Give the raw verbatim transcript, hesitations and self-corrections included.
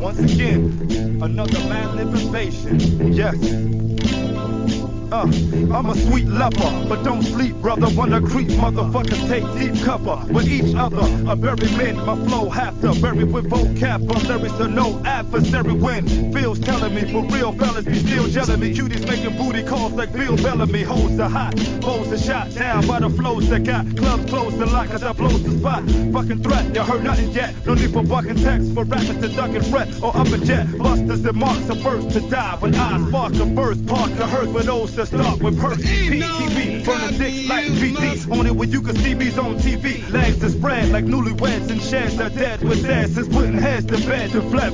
Once again, another mad lib invasion. Yes. Uh, I'm a sweet lover, but don't sleep, brother. Wanna creep, motherfuckers take deep cover with each other. I bury men, my flow have to bury with vocab, but lyrics are no adversary when feels telling me for real fellas be still jelling me. Cuties making booty calls like Bill Bellamy. Hoes are hot, foes are shot down by the flows that got clubs closed a lot cause I blows the spot. Fucking threat, you heard nothing yet. No need for bucking text for rappers to duck and fret or up a jet. Busters and marks are first to die when I spark a burst. Park the hearse for those to start with purse. P T V, burning dicks like P D. Only when you can see me's on T V. Legs to spread like newlyweds and sheds are dead with asses putting heads to bed to fled